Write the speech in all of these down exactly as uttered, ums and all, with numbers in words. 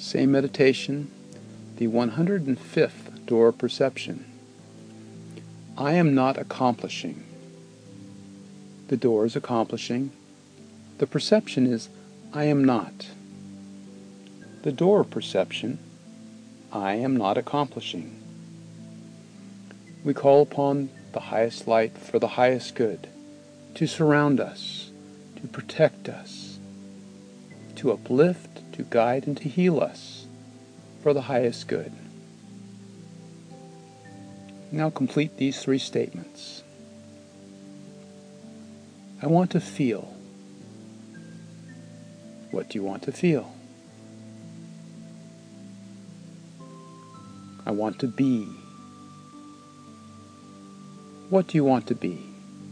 Same meditation, the one hundred fifth door of perception. I am not accomplishing. The door is accomplishing. The perception is, I am not. The door of perception, I am not accomplishing. We call upon the highest light for the highest good, to surround us, to protect us, to uplift, to guide, and to heal us for the highest good. Now complete these three statements. I want to feel. What do you want to feel? I want to be. What do you want to be?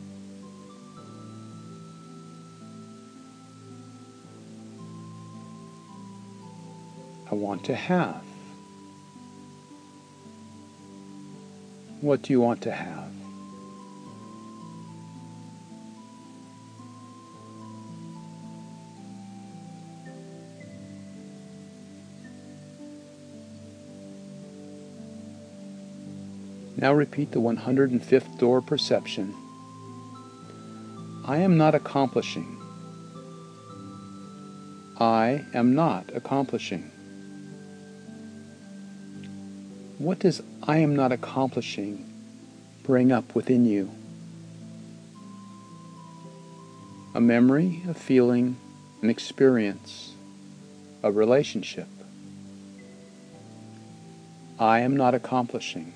I want to have. What do you want to have? Now repeat the one hundred fifth door of perception. I am not accomplishing. I am not accomplishing. What does I am not accomplishing bring up within you? A memory, a feeling, an experience, a relationship. I am not accomplishing.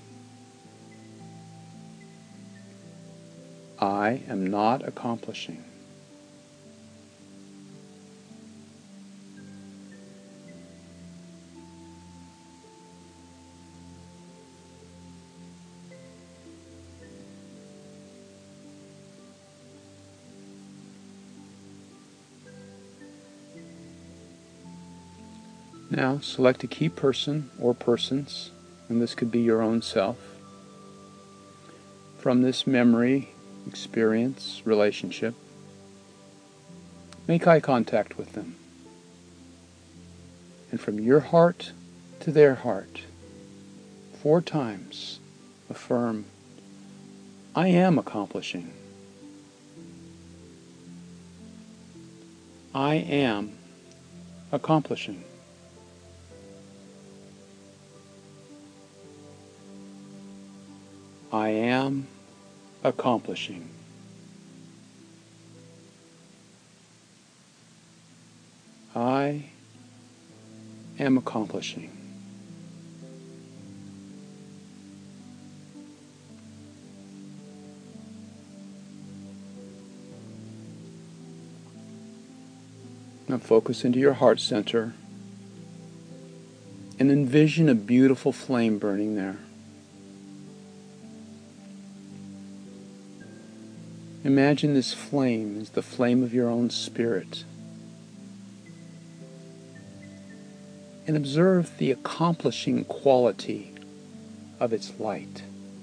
I am not accomplishing. Now select a key person or persons, and this could be your own self. From this memory, experience, relationship, make eye contact with them. And from your heart to their heart, four times, affirm, I am accomplishing. I am accomplishing. I am accomplishing. I am accomplishing. Now focus into your heart center and envision a beautiful flame burning there. Imagine this flame is the flame of your own spirit. And observe the accomplishing quality of its light.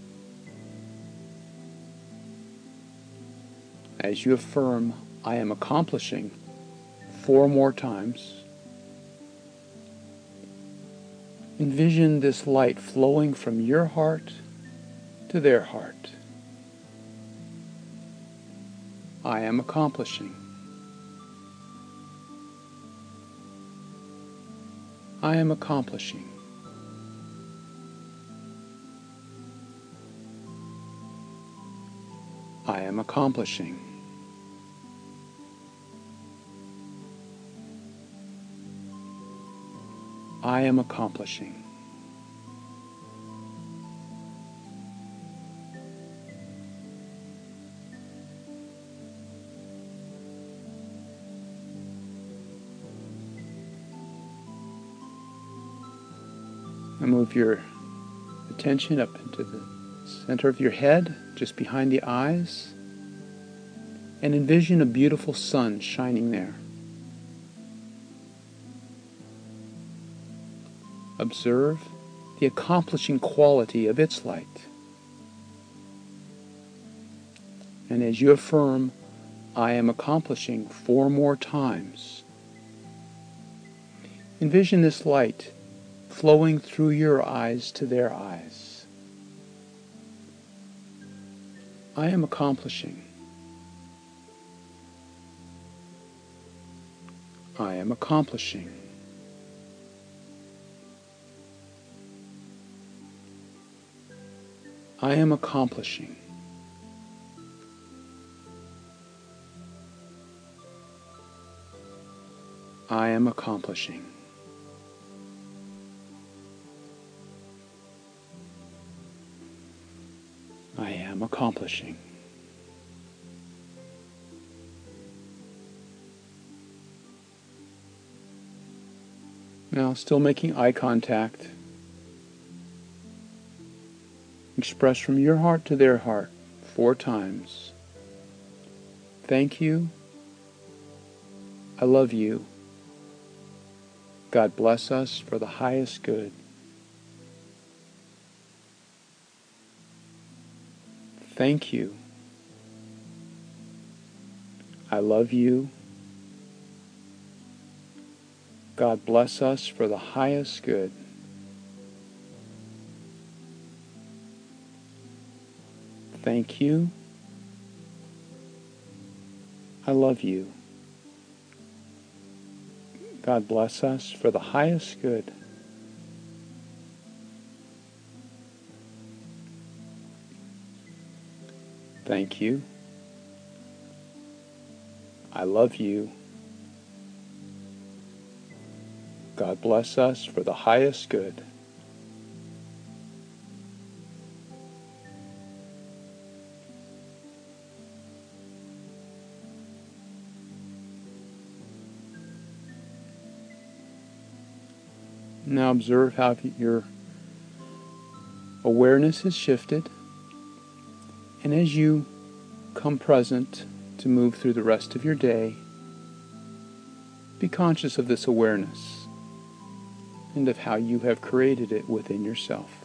As you affirm, I am accomplishing, four more times, envision this light flowing from your heart to their heart. I am accomplishing. I am accomplishing. I am accomplishing. I am accomplishing. Now move your attention up into the center of your head, just behind the eyes, and envision a beautiful sun shining there. Observe the accomplishing quality of its light. And as you affirm, I am accomplishing four more times, Envision this light flowing through your eyes to their eyes. I am accomplishing. I am accomplishing. I am accomplishing. I am accomplishing. I am accomplishing. Now, still making eye contact, express from your heart to their heart four times. Thank you. I love you. God bless us for the highest good. Thank you. I love you. God bless us for the highest good. Thank you. I love you. God bless us for the highest good. Thank you. I love you. God bless us for the highest good. Now observe how your awareness has shifted, and as you come present to move through the rest of your day, be conscious of this awareness and of how you have created it within yourself.